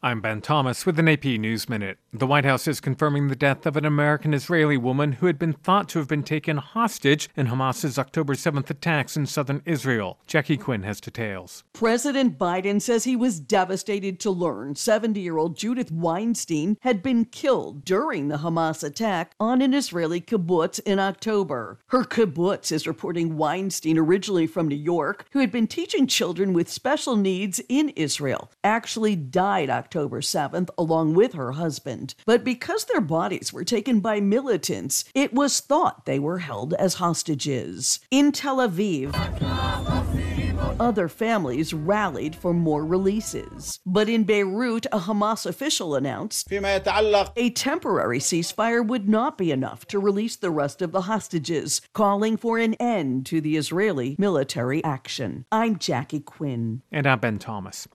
I'm Ben Thomas with an AP News Minute. The White House is confirming the death of an American-Israeli woman who had been thought to have been taken hostage in Hamas's October 7th attacks in southern Israel. Jackie Quinn has details. President Biden says he was devastated to learn 70-year-old Judith Weinstein had been killed during the Hamas attack on an Israeli kibbutz in October. Her kibbutz is reporting Weinstein, originally from New York, who had been teaching children with special needs in Israel, actually died October 7th along with her husband. But because their bodies were taken by militants, it was thought they were held as hostages. In Tel Aviv, other families rallied for more releases. But in Beirut, a Hamas official announced a temporary ceasefire would not be enough to release the rest of the hostages, calling for an end to the Israeli military action. I'm Jackie Quinn. And I'm Ben Thomas.